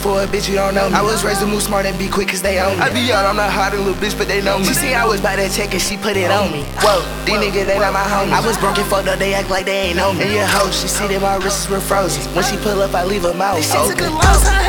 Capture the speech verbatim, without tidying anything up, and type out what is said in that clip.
for a bitch, you don't know me. I was raised to move smart and be quick cause they own me. I be out, I'm not hot, a little bitch, but they know me. She see I was by that check and she put it on me. Whoa, these niggas, they not my homies. I was broken, fucked up, they act like they ain't know me. And your hoe, she see that my wrists were frozen. When she pull up, I leave her mouth open.